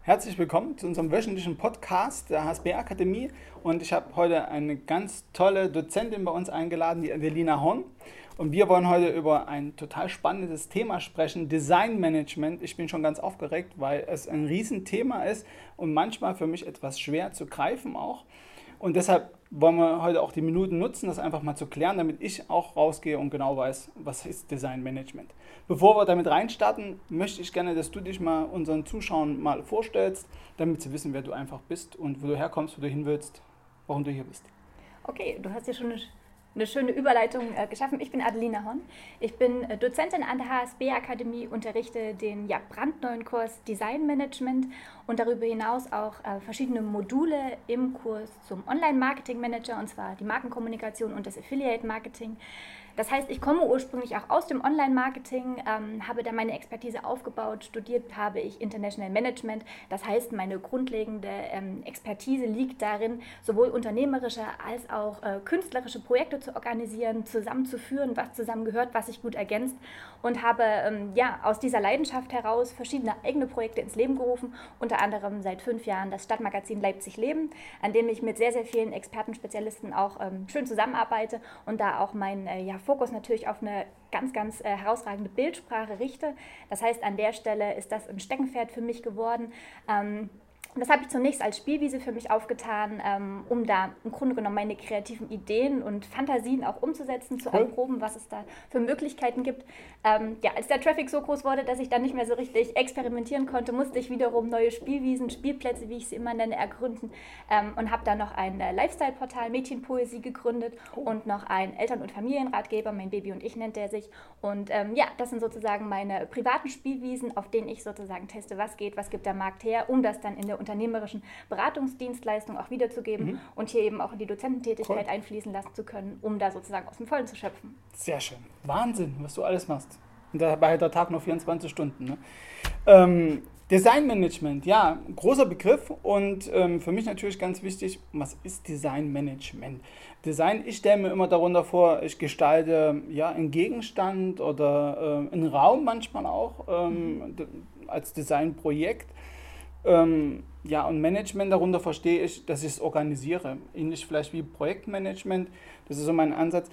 Herzlich willkommen zu unserem wöchentlichen Podcast der HSB Akademie und ich habe heute eine ganz tolle Dozentin bei uns eingeladen, die Adelina Horn. Und wir wollen heute über ein total spannendes Thema sprechen, Designmanagement. Ich bin schon ganz aufgeregt, weil es ein Riesenthema ist und manchmal für mich etwas schwer zu greifen auch. Und deshalb wollen wir heute auch die Minuten nutzen, das einfach mal zu klären, damit ich auch rausgehe und genau weiß, was ist Designmanagement. Bevor wir damit reinstarten, möchte ich gerne, dass du dich mal unseren Zuschauern mal vorstellst, damit sie wissen, wer du einfach bist und wo du herkommst, wo du hin willst, warum du hier bist. Okay, du hast hier schon eine schöne Überleitung geschaffen. Ich bin Adelina Horn. Ich bin Dozentin an der HSB Akademie, unterrichte den brandneuen Kurs Design Management und darüber hinaus auch verschiedene Module im Kurs zum Online-Marketing Manager, und zwar die Markenkommunikation und das Affiliate Marketing. Das heißt, ich komme ursprünglich auch aus dem Online-Marketing, habe da meine Expertise aufgebaut, studiert habe ich International Management. Das heißt, meine grundlegende Expertise liegt darin, sowohl unternehmerische als auch künstlerische Projekte zu organisieren, zusammenzuführen, was zusammengehört, was sich gut ergänzt, und habe aus dieser Leidenschaft heraus verschiedene eigene Projekte ins Leben gerufen, unter anderem seit 5 Jahren das Stadtmagazin Leipzig Leben, an dem ich mit sehr, sehr vielen Experten, Spezialisten auch schön zusammenarbeite und da auch mein Fokus natürlich auf eine ganz, ganz herausragende Bildsprache richte. Das heißt, an der Stelle ist das ein Steckenpferd für mich geworden. Das habe ich zunächst als Spielwiese für mich aufgetan, um da im Grunde genommen meine kreativen Ideen und Fantasien auch umzusetzen, zu erproben, was es da für Möglichkeiten gibt. Als der Traffic so groß wurde, dass ich dann nicht mehr so richtig experimentieren konnte, musste ich wiederum neue Spielwiesen, Spielplätze, wie ich sie immer nenne, ergründen, und habe dann noch ein Lifestyle-Portal Mädchenpoesie gegründet und noch einen Eltern- und Familienratgeber, mein Baby und ich nennt der sich. Und das sind sozusagen meine privaten Spielwiesen, auf denen ich sozusagen teste, was geht, was gibt der Markt her, um das dann in der unternehmerischen Beratungsdienstleistung auch wiederzugeben und hier eben auch in die Dozententätigkeit einfließen lassen zu können, um da sozusagen aus dem Vollen zu schöpfen. Sehr schön. Wahnsinn, was du alles machst. Und dabei hat der Tag nur 24 Stunden. Ne? Designmanagement, ja, großer Begriff und für mich natürlich ganz wichtig, was ist Designmanagement? Design, ich stelle mir immer darunter vor, ich gestalte einen Gegenstand oder einen Raum manchmal auch als Designprojekt. Und Management, darunter verstehe ich, dass ich es organisiere. Ähnlich vielleicht wie Projektmanagement, das ist so mein Ansatz.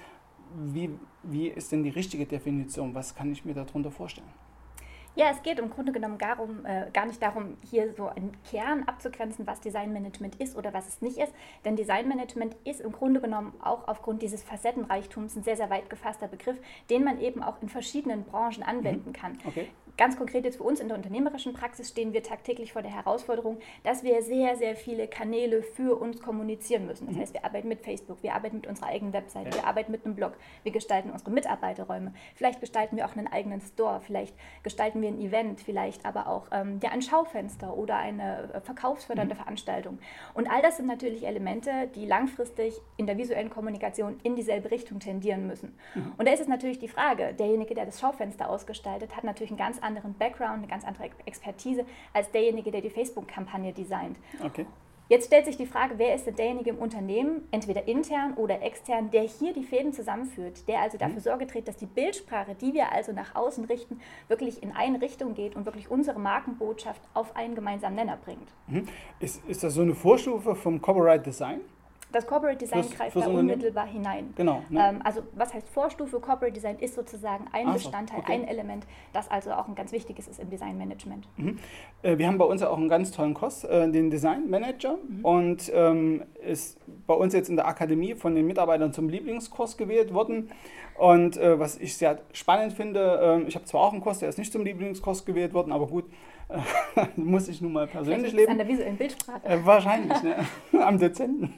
Wie ist denn die richtige Definition? Was kann ich mir darunter vorstellen? Ja, es geht im Grunde genommen gar nicht darum, hier so einen Kern abzugrenzen, was Designmanagement ist oder was es nicht ist. Denn Designmanagement ist im Grunde genommen auch aufgrund dieses Facettenreichtums ein sehr, sehr weit gefasster Begriff, den man eben auch in verschiedenen Branchen anwenden kann. Okay. Ganz konkret jetzt für uns in der unternehmerischen Praxis stehen wir tagtäglich vor der Herausforderung, dass wir sehr, sehr viele Kanäle für uns kommunizieren müssen. Das heißt, wir arbeiten mit Facebook, wir arbeiten mit unserer eigenen Webseite, wir arbeiten mit einem Blog, wir gestalten unsere Mitarbeiterräume, vielleicht gestalten wir auch einen eigenen Store, vielleicht gestalten wir ein Event, vielleicht aber auch ein Schaufenster oder eine verkaufsfördernde Veranstaltung. Und all das sind natürlich Elemente, die langfristig in der visuellen Kommunikation in dieselbe Richtung tendieren müssen. Und da ist es natürlich die Frage, derjenige, der das Schaufenster ausgestaltet, hat natürlich einen ganz anderen Background, eine ganz andere Expertise als derjenige, der die Facebook-Kampagne designt. Okay. Jetzt stellt sich die Frage, wer ist denn derjenige im Unternehmen, entweder intern oder extern, der hier die Fäden zusammenführt, der also dafür Sorge trägt, dass die Bildsprache, die wir also nach außen richten, wirklich in eine Richtung geht und wirklich unsere Markenbotschaft auf einen gemeinsamen Nenner bringt. Ist das so eine Vorstufe vom Corporate Design? Das Corporate Design greift da unmittelbar hinein. Genau. Ne? Also was heißt Vorstufe? Corporate Design ist sozusagen ein Bestandteil, ein Element, das also auch ein ganz wichtiges ist im Designmanagement. Wir haben bei uns ja auch einen ganz tollen Kurs, den Design Manager, und ist bei uns jetzt in der Akademie von den Mitarbeitern zum Lieblingskurs gewählt worden. Und was ich sehr spannend finde, ich habe zwar auch einen Kurs, der ist nicht zum Lieblingskurs gewählt worden, aber gut, muss ich nun mal persönlich leben. An der visuellen Bildsprache. Wahrscheinlich, ne? Am Dozenten.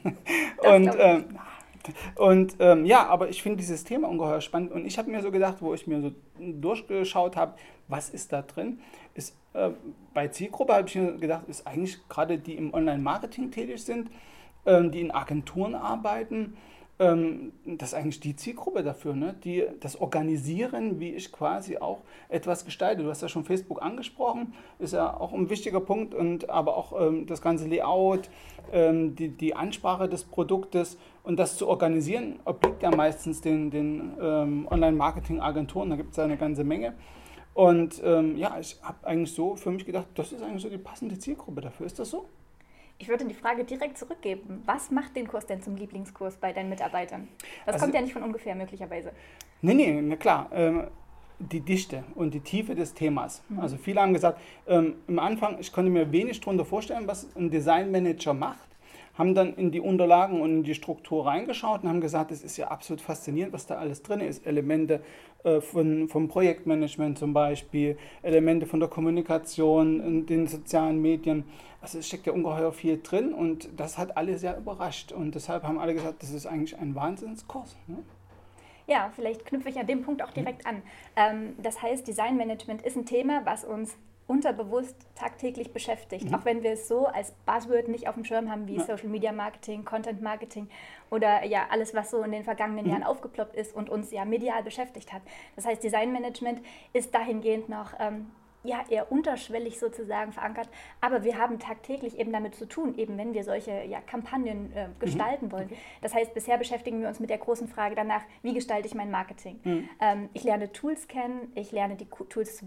Aber ich finde dieses Thema ungeheuer spannend und ich habe mir so gedacht, wo ich mir so durchgeschaut habe, was ist da drin, ist bei Zielgruppe, habe ich mir gedacht, ist eigentlich gerade die im Online-Marketing tätig sind, die in Agenturen arbeiten, das ist eigentlich die Zielgruppe dafür, ne? Die das Organisieren, wie ich quasi auch etwas gestalte. Du hast ja schon Facebook angesprochen, ist ja auch ein wichtiger Punkt, aber auch das ganze Layout, die Ansprache des Produktes und das zu organisieren, obliegt ja meistens den Online-Marketing-Agenturen, da gibt es ja eine ganze Menge. Und ja, ich habe eigentlich so für mich gedacht, das ist eigentlich so die passende Zielgruppe dafür. Ist das so? Ich würde die Frage direkt zurückgeben. Was macht den Kurs denn zum Lieblingskurs bei deinen Mitarbeitern? Das kommt ja nicht von ungefähr möglicherweise. Nee, na klar. Die Dichte und die Tiefe des Themas. Also viele haben gesagt, am Anfang, ich konnte mir wenig darunter vorstellen, was ein Designmanager macht, haben dann in die Unterlagen und in die Struktur reingeschaut und haben gesagt, es ist ja absolut faszinierend, was da alles drin ist. Elemente vom Projektmanagement zum Beispiel, Elemente von der Kommunikation, in den sozialen Medien. Also es steckt ja ungeheuer viel drin und das hat alle sehr überrascht. Und deshalb haben alle gesagt, das ist eigentlich ein Wahnsinnskurs. Ne? Ja, vielleicht knüpfe ich an dem Punkt auch direkt an. Das heißt, Designmanagement ist ein Thema, was uns unterbewusst tagtäglich beschäftigt, auch wenn wir es so als Buzzword nicht auf dem Schirm haben wie Social Media Marketing, Content Marketing oder ja alles, was so in den vergangenen Jahren aufgeploppt ist und uns ja medial beschäftigt hat. Das heißt, Designmanagement ist dahingehend noch ja, eher unterschwellig sozusagen verankert, aber wir haben tagtäglich eben damit zu tun, eben wenn wir solche Kampagnen gestalten wollen. Das heißt, bisher beschäftigen wir uns mit der großen Frage danach, wie gestalte ich mein Marketing? Ich lerne Tools kennen, ich lerne die Tools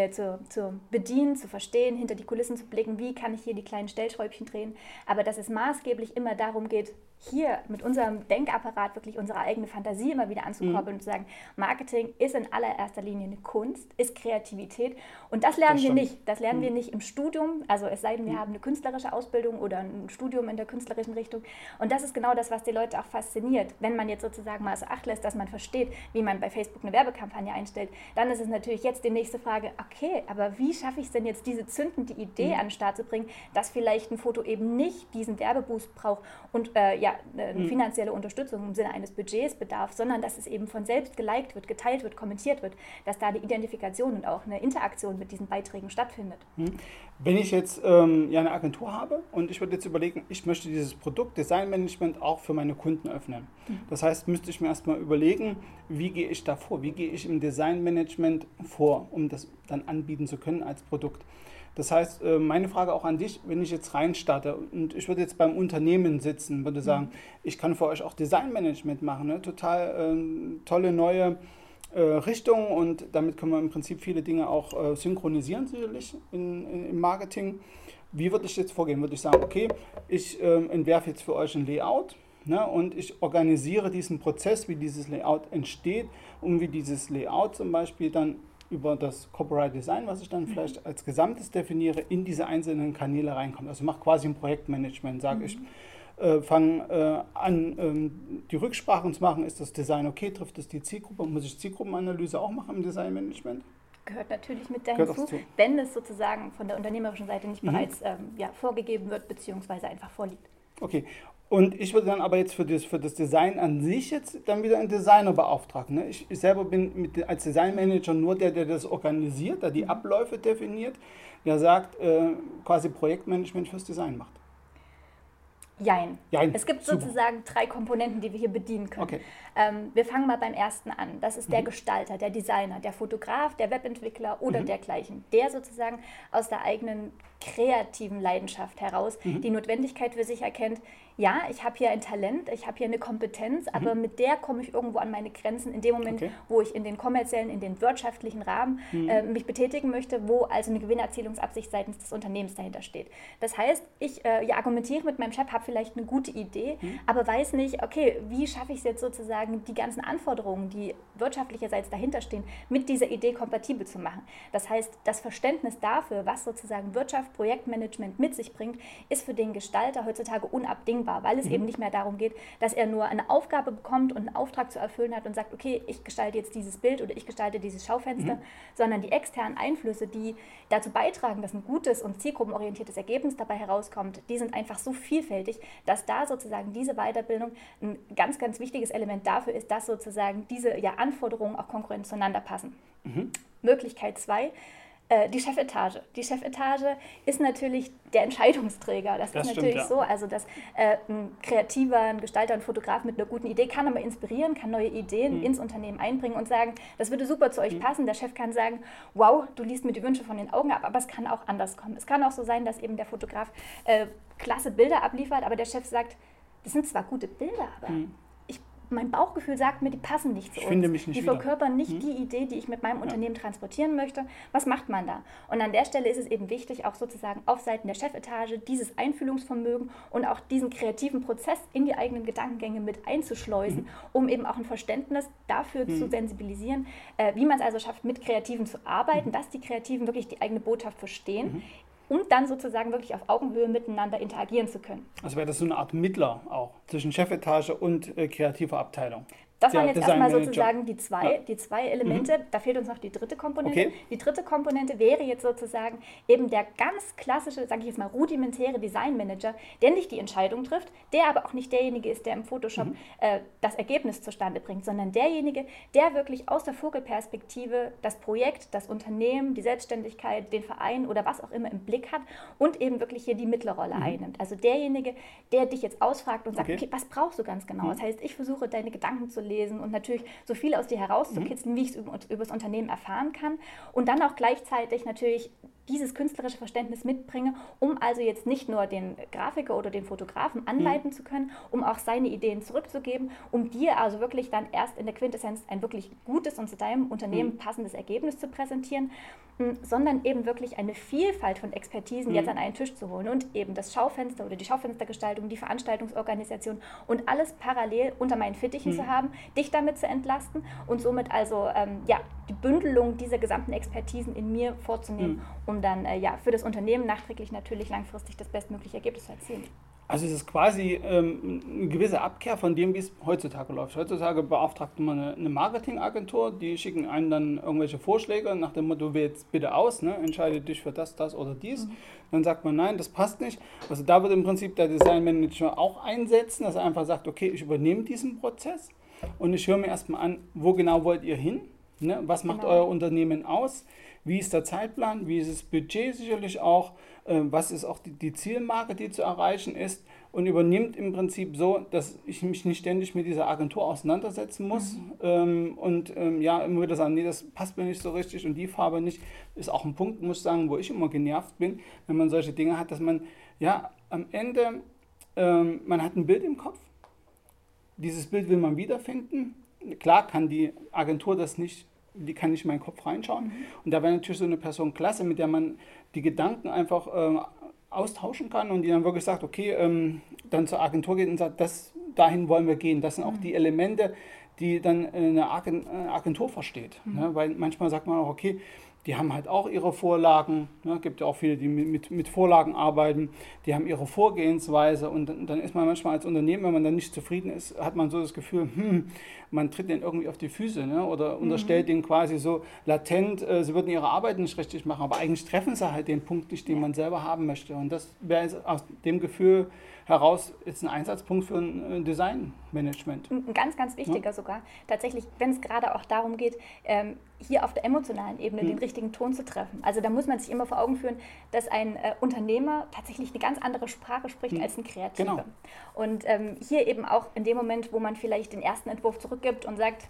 zu bedienen, zu verstehen, hinter die Kulissen zu blicken, wie kann ich hier die kleinen Stellschräubchen drehen, aber dass es maßgeblich immer darum geht, hier mit unserem Denkapparat wirklich unsere eigene Fantasie immer wieder anzukoppeln und zu sagen, Marketing ist in allererster Linie eine Kunst, ist Kreativität und das lernen wir nicht. Das lernen wir nicht im Studium, also es sei denn, wir haben eine künstlerische Ausbildung oder ein Studium in der künstlerischen Richtung und das ist genau das, was die Leute auch fasziniert. Wenn man jetzt sozusagen mal so Acht lässt, dass man versteht, wie man bei Facebook eine Werbekampagne einstellt, dann ist es natürlich jetzt die nächste Frage, okay, aber wie schaffe ich es denn jetzt, diese zündende Idee an den Start zu bringen, dass vielleicht ein Foto eben nicht diesen Werbeboost braucht und eine finanzielle Unterstützung im Sinne eines Budgets bedarf, sondern dass es eben von selbst geliked wird, geteilt wird, kommentiert wird, dass da eine Identifikation und auch eine Interaktion mit diesen Beiträgen stattfindet. Wenn ich jetzt eine Agentur habe und ich würde jetzt überlegen, ich möchte dieses Produkt Designmanagement auch für meine Kunden öffnen. Das heißt, müsste ich mir erstmal überlegen, wie gehe ich da vor, wie gehe ich im Designmanagement vor, um das dann anbieten zu können als Produkt. Das heißt, meine Frage auch an dich, wenn ich jetzt reinstarte und ich würde jetzt beim Unternehmen sitzen, würde sagen, ich kann für euch auch Designmanagement machen, ne? Total tolle neue Richtung und damit können wir im Prinzip viele Dinge auch synchronisieren sicherlich im Marketing. Wie würde ich jetzt vorgehen? Würde ich sagen, okay, ich entwerfe jetzt für euch ein Layout, ne, und ich organisiere diesen Prozess, wie dieses Layout entsteht und wie dieses Layout zum Beispiel dann über das Corporate Design, was ich dann vielleicht als Gesamtes definiere, in diese einzelnen Kanäle reinkommt. Also mache quasi ein Projektmanagement, sage ich, fange an, die Rücksprachen zu machen, ist das Design okay, trifft das die Zielgruppe, muss ich Zielgruppenanalyse auch machen im Designmanagement? Gehört natürlich mit dazu, wenn es sozusagen von der unternehmerischen Seite nicht bereits vorgegeben wird, beziehungsweise einfach vorliegt. Okay. Und ich würde dann aber jetzt für das Design an sich jetzt dann wieder einen Designer beauftragen. Ne? Ich selber bin als Designmanager nur der das organisiert, der die Abläufe definiert, der sagt, quasi Projektmanagement fürs Design macht. Jein. Es gibt sozusagen 3 Komponenten, die wir hier bedienen können. Okay. Wir fangen mal beim ersten an. Das ist der Gestalter, der Designer, der Fotograf, der Webentwickler oder dergleichen. Der sozusagen aus der eigenen kreativen Leidenschaft heraus die Notwendigkeit für sich erkennt, ja, ich habe hier ein Talent, ich habe hier eine Kompetenz, aber mit der komme ich irgendwo an meine Grenzen in dem Moment, wo ich in den kommerziellen, in den wirtschaftlichen Rahmen mich betätigen möchte, wo also eine Gewinnerzielungsabsicht seitens des Unternehmens dahinter steht. Das heißt, ich argumentiere mit meinem Chef, habe vielleicht eine gute Idee, aber weiß nicht, okay, wie schaffe ich es jetzt sozusagen, die ganzen Anforderungen, die wirtschaftlicherseits dahinter stehen, mit dieser Idee kompatibel zu machen. Das heißt, das Verständnis dafür, was sozusagen Wirtschaft, Projektmanagement mit sich bringt, ist für den Gestalter heutzutage unabdingbar, weil es eben nicht mehr darum geht, dass er nur eine Aufgabe bekommt und einen Auftrag zu erfüllen hat und sagt, okay, ich gestalte jetzt dieses Bild oder ich gestalte dieses Schaufenster, sondern die externen Einflüsse, die dazu beitragen, dass ein gutes und zielgruppenorientiertes Ergebnis dabei herauskommt, die sind einfach so vielfältig, dass da sozusagen diese Weiterbildung ein ganz, ganz wichtiges Element dafür ist, dass sozusagen diese Anforderungen auch konkurrent zueinander passen. Möglichkeit 2, die Chefetage. Die Chefetage ist natürlich der Entscheidungsträger. Das ist natürlich so, also dass ein Kreativer, ein Gestalter, ein Fotograf mit einer guten Idee kann aber inspirieren, kann neue Ideen ins Unternehmen einbringen und sagen, das würde super zu euch passen. Der Chef kann sagen, wow, du liest mir die Wünsche von den Augen ab, aber es kann auch anders kommen. Es kann auch so sein, dass eben der Fotograf klasse Bilder abliefert, aber der Chef sagt, das sind zwar gute Bilder, aber ich mein Bauchgefühl sagt mir, die passen nicht zu uns. Finde mich nicht die verkörpern nicht die Idee, die ich mit meinem Unternehmen transportieren möchte. Was macht man da? Und an der Stelle ist es eben wichtig, auch sozusagen auf Seiten der Chefetage dieses Einfühlungsvermögen und auch diesen kreativen Prozess in die eigenen Gedankengänge mit einzuschleusen, um eben auch ein Verständnis dafür zu sensibilisieren, wie man es also schafft, mit Kreativen zu arbeiten, dass die Kreativen wirklich die eigene Botschaft verstehen, um dann sozusagen wirklich auf Augenhöhe miteinander interagieren zu können. Also wäre das so eine Art Mittler auch zwischen Chefetage und kreativer Abteilung. Das waren jetzt erstmal sozusagen die zwei Elemente. Da fehlt uns noch die dritte Komponente. Okay. Die dritte Komponente wäre jetzt sozusagen eben der ganz klassische, sage ich jetzt mal, rudimentäre Designmanager, der nicht die Entscheidung trifft, der aber auch nicht derjenige ist, der im Photoshop das Ergebnis zustande bringt, sondern derjenige, der wirklich aus der Vogelperspektive das Projekt, das Unternehmen, die Selbstständigkeit, den Verein oder was auch immer im Blick hat und eben wirklich hier die Mittlerrolle einnimmt. Also derjenige, der dich jetzt ausfragt und sagt, okay, was brauchst du ganz genau? Das heißt, ich versuche, deine Gedanken zu lesen und natürlich so viel aus dir herauszukitzeln, wie ich es über das Unternehmen erfahren kann und dann auch gleichzeitig natürlich dieses künstlerische Verständnis mitbringe, um also jetzt nicht nur den Grafiker oder den Fotografen anleiten zu können, um auch seine Ideen zurückzugeben, um dir also wirklich dann erst in der Quintessenz ein wirklich gutes und zu deinem Unternehmen passendes Ergebnis zu präsentieren, sondern eben wirklich eine Vielfalt von Expertisen jetzt an einen Tisch zu holen und eben das Schaufenster oder die Schaufenstergestaltung, die Veranstaltungsorganisation und alles parallel unter meinen Fittichen zu haben, dich damit zu entlasten und somit also die Bündelung dieser gesamten Expertisen in mir vorzunehmen, um dann für das Unternehmen nachträglich natürlich langfristig das bestmögliche Ergebnis zu erzielen. Also es ist quasi eine gewisse Abkehr von dem, wie es heutzutage läuft. Heutzutage beauftragt man eine Marketingagentur, die schicken einem dann irgendwelche Vorschläge nach dem Motto, wähl jetzt bitte aus, ne? Entscheide dich für das oder dies. Dann sagt man, nein, das passt nicht. Also da wird im Prinzip der Designmanager auch einsetzen, dass er einfach sagt, okay, ich übernehme diesen Prozess und ich höre mir erstmal an, wo genau wollt ihr hin? Ne? Was macht euer Unternehmen aus? Wie ist der Zeitplan? Wie ist das Budget sicherlich auch? Was ist auch die Zielmarke, die zu erreichen ist? Und übernimmt im Prinzip so, dass ich mich nicht ständig mit dieser Agentur auseinandersetzen muss und immer wieder sagen, nee, das passt mir nicht so richtig und die Farbe nicht. Ist auch ein Punkt, muss ich sagen, wo ich immer genervt bin, wenn man solche Dinge hat, dass man am Ende, man hat ein Bild im Kopf. Dieses Bild will man wiederfinden. Klar kann die Agentur das nicht, die kann nicht in meinen Kopf reinschauen. Und da wäre natürlich so eine Person klasse, mit der man die Gedanken einfach austauschen kann und die dann wirklich sagt, okay, dann zur Agentur geht und sagt, dahin wollen wir gehen. Das sind auch die Elemente, die dann eine Agentur versteht. Ne? Weil manchmal sagt man auch, okay, die haben halt auch ihre Vorlagen, ne? Gibt ja auch viele, die mit Vorlagen arbeiten, die haben ihre Vorgehensweise und dann ist man manchmal als Unternehmen, wenn man dann nicht zufrieden ist, hat man so das Gefühl, man tritt denen irgendwie auf die Füße, ne? Oder unterstellt denen quasi so latent, sie würden ihre Arbeit nicht richtig machen, aber eigentlich treffen sie halt den Punkt nicht, den man selber haben möchte und das wäre aus dem Gefühl heraus jetzt ein Einsatzpunkt für ein Designmanagement. Ein ganz, ganz wichtiger sogar. Tatsächlich, wenn es gerade auch darum geht, hier auf der emotionalen Ebene den richtigen Ton zu treffen. Also da muss man sich immer vor Augen führen, dass ein Unternehmer tatsächlich eine ganz andere Sprache spricht als ein Kreativer. Genau. Und hier eben auch in dem Moment, wo man vielleicht den ersten Entwurf zurückgibt und sagt,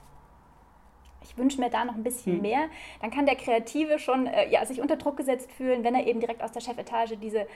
ich wünsche mir da noch ein bisschen mehr, dann kann der Kreative schon sich unter Druck gesetzt fühlen, wenn er eben direkt aus der Chefetage diese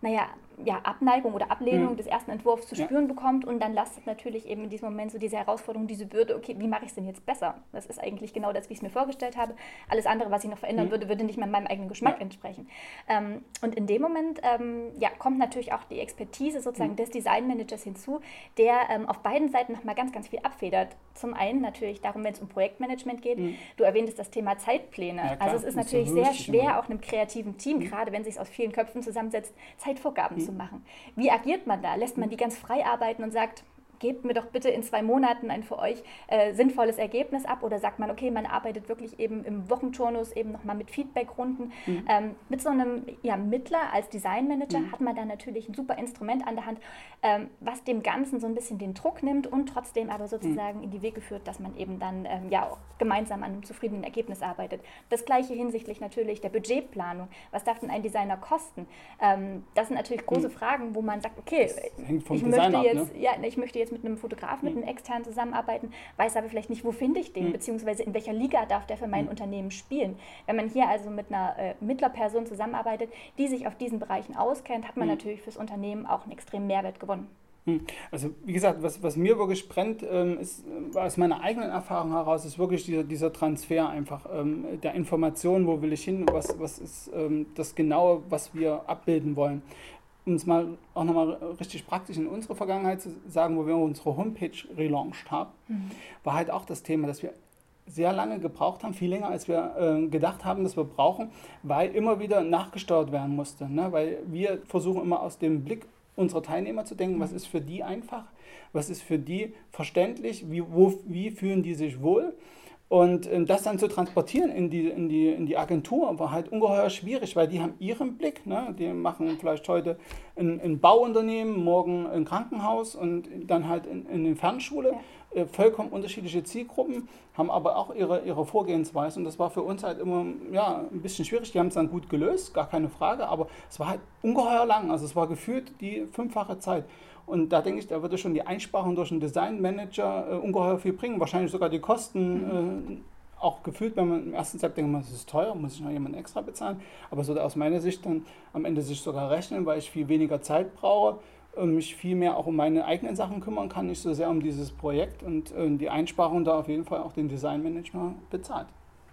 Abneigung oder Ablehnung des ersten Entwurfs zu spüren bekommt und dann lastet natürlich eben in diesem Moment so diese Herausforderung, diese Bürde, okay, wie mache ich es denn jetzt besser? Das ist eigentlich genau das, wie ich es mir vorgestellt habe. Alles andere, was ich noch verändern würde nicht mehr meinem eigenen Geschmack entsprechen. Und in dem Moment kommt natürlich auch die Expertise sozusagen des Designmanagers hinzu, der auf beiden Seiten nochmal ganz, ganz viel abfedert. Zum einen natürlich darum, wenn es um Projektmanagement geht. Du erwähntest das Thema Zeitpläne. Ja, klar, also es ist natürlich sehr schwer, auch einem kreativen Team, gerade wenn es sich aus vielen Köpfen zusammensetzt, Zeitvorgaben zu machen. Wie agiert man da? Lässt man die ganz frei arbeiten und sagt, gebt mir doch bitte in 2 Monaten ein für euch sinnvolles Ergebnis ab oder sagt man, okay, man arbeitet wirklich eben im Wochenturnus eben nochmal mit Feedbackrunden. Mit so einem Mittler als Designmanager hat man dann natürlich ein super Instrument an der Hand, was dem Ganzen so ein bisschen den Druck nimmt und trotzdem aber sozusagen in die Wege führt, dass man eben dann auch gemeinsam an einem zufriedenen Ergebnis arbeitet. Das Gleiche hinsichtlich natürlich der Budgetplanung. Was darf denn ein Designer kosten? Das sind natürlich große Fragen, wo man sagt, okay, ich möchte jetzt mit einem Fotografen, mit einem externen zusammenarbeiten, weiß aber vielleicht nicht, wo finde ich den, beziehungsweise in welcher Liga darf der für mein Unternehmen spielen. Wenn man hier also mit einer Mittlerperson zusammenarbeitet, die sich auf diesen Bereichen auskennt, hat man natürlich fürs Unternehmen auch einen extremen Mehrwert gewonnen. Also wie gesagt, was mir wirklich brennt, ist aus meiner eigenen Erfahrung heraus, ist wirklich dieser Transfer einfach der Informationen, wo will ich hin, was ist das Genaue, was wir abbilden wollen. Um es mal auch nochmal richtig praktisch in unsere Vergangenheit zu sagen, wo wir unsere Homepage relaunched haben, war halt auch das Thema, dass wir sehr lange gebraucht haben, viel länger als wir gedacht haben, dass wir brauchen, weil immer wieder nachgesteuert werden musste. Ne? Weil wir versuchen immer aus dem Blick unserer Teilnehmer zu denken, was ist für die einfach, was ist für die verständlich, wie fühlen die sich wohl. Und das dann zu transportieren in die Agentur war halt ungeheuer schwierig, weil die haben ihren Blick. Ne? Die machen vielleicht heute ein Bauunternehmen, morgen ein Krankenhaus und dann halt in eine Fernschule. Ja. Vollkommen unterschiedliche Zielgruppen, haben aber auch ihre Vorgehensweise. Und das war für uns halt immer ein bisschen schwierig. Die haben es dann gut gelöst, gar keine Frage, aber es war halt ungeheuer lang. Also es war gefühlt die 5-fache Zeit. Und da denke ich, da würde schon die Einsparung durch einen Designmanager ungeheuer viel bringen. Wahrscheinlich sogar die Kosten auch gefühlt, wenn man im ersten Step denkt, das ist teuer, muss ich noch jemanden extra bezahlen. Aber es würde aus meiner Sicht dann am Ende sich sogar rechnen, weil ich viel weniger Zeit brauche, mich viel mehr auch um meine eigenen Sachen kümmern kann, nicht so sehr um dieses Projekt und die Einsparung da auf jeden Fall auch den Designmanager bezahlt.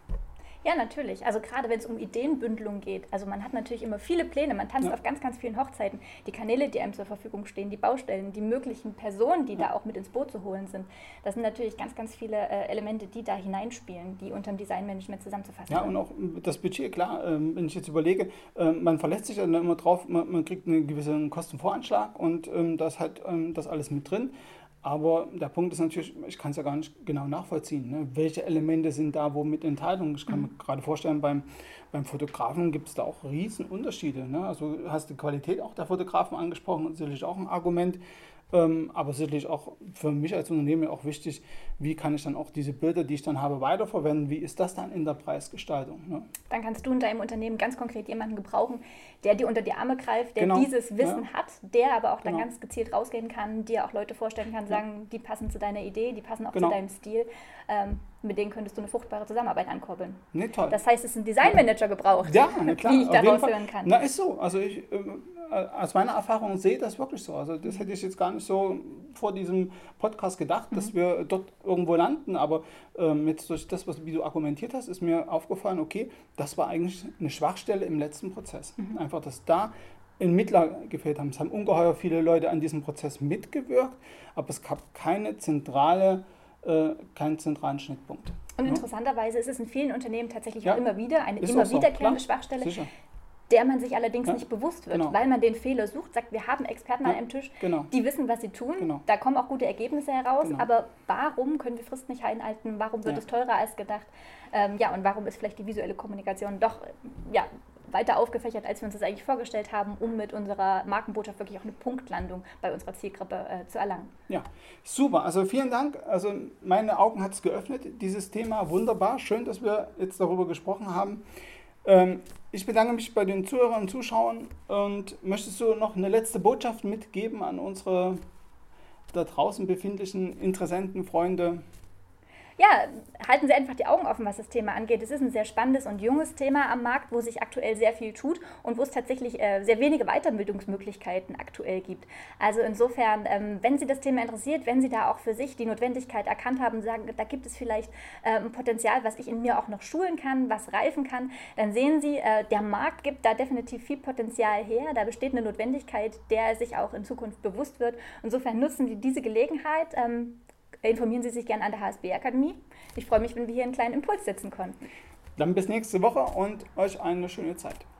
Ja, natürlich. Also gerade wenn es um Ideenbündelung geht. Also man hat natürlich immer viele Pläne, man tanzt auf ganz, ganz vielen Hochzeiten. Die Kanäle, die einem zur Verfügung stehen, die Baustellen, die möglichen Personen, die da auch mit ins Boot zu holen sind. Das sind natürlich ganz, ganz viele Elemente, die da hineinspielen, die unter dem Designmanagement zusammenzufassen sind. Ja, und auch das Budget, klar, wenn ich jetzt überlege, man verlässt sich dann immer drauf, man kriegt einen gewissen Kostenvoranschlag und da ist halt das alles mit drin. Aber der Punkt ist natürlich, ich kann es ja gar nicht genau nachvollziehen, ne? Welche Elemente sind da womit enthalten. Ich kann mir gerade vorstellen, beim Fotografen gibt es da auch riesen Unterschiede. Ne? Also hast du die Qualität auch der Fotografen angesprochen, ist sicherlich auch ein Argument. Aber sicherlich auch für mich als Unternehmen auch wichtig, wie kann ich dann auch diese Bilder, die ich dann habe, weiterverwenden, wie ist das dann in der Preisgestaltung? Ne? Dann kannst du in deinem Unternehmen ganz konkret jemanden gebrauchen, der dir unter die Arme greift, der dieses Wissen hat, der aber auch dann ganz gezielt rausgehen kann, dir auch Leute vorstellen kann, sagen, die passen zu deiner Idee, die passen auch zu deinem Stil. Mit denen könntest du eine fruchtbare Zusammenarbeit ankurbeln. Nee, toll. Das heißt, es ist ein Designmanager gebraucht, ja, klar, wie ich daraus hören kann. Na, ist so. Also ich aus meiner Erfahrung sehe das wirklich so. Also das hätte ich jetzt gar nicht so vor diesem Podcast gedacht, dass wir dort irgendwo landen. Aber jetzt durch das, wie du argumentiert hast, ist mir aufgefallen, okay, das war eigentlich eine Schwachstelle im letzten Prozess. Einfach, dass da Mittler gefehlt haben. Es haben ungeheuer viele Leute an diesem Prozess mitgewirkt, aber es gab keinen zentralen Schnittpunkt. Und interessanterweise ist es in vielen Unternehmen tatsächlich auch immer wieder eine immer so, wiederkehrende Schwachstelle, sicher. Der man sich allerdings nicht bewusst wird, weil man den Fehler sucht, sagt, wir haben Experten an einem Tisch, die wissen, was sie tun, da kommen auch gute Ergebnisse heraus, aber warum können wir Fristen nicht einhalten, warum wird es teurer als gedacht, und warum ist vielleicht die visuelle Kommunikation doch weiter aufgefächert, als wir uns das eigentlich vorgestellt haben, um mit unserer Markenbotschaft wirklich auch eine Punktlandung bei unserer Zielgruppe zu erlangen. Ja, super. Also vielen Dank. Also meine Augen hat es geöffnet, dieses Thema. Wunderbar. Schön, dass wir jetzt darüber gesprochen haben. Ich bedanke mich bei den Zuhörern und Zuschauern und möchtest du noch eine letzte Botschaft mitgeben an unsere da draußen befindlichen Interessenten, Freunde? Ja, halten Sie einfach die Augen offen, was das Thema angeht. Es ist ein sehr spannendes und junges Thema am Markt, wo sich aktuell sehr viel tut und wo es tatsächlich sehr wenige Weiterbildungsmöglichkeiten aktuell gibt. Also insofern, wenn Sie das Thema interessiert, wenn Sie da auch für sich die Notwendigkeit erkannt haben, sagen, da gibt es vielleicht ein Potenzial, was ich in mir auch noch schulen kann, was reifen kann, dann sehen Sie, der Markt gibt da definitiv viel Potenzial her. Da besteht eine Notwendigkeit, der sich auch in Zukunft bewusst wird. Insofern nutzen Sie diese Gelegenheit. Informieren Sie sich gerne an der HSB-Akademie. Ich freue mich, wenn wir hier einen kleinen Impuls setzen konnten. Dann bis nächste Woche und euch eine schöne Zeit.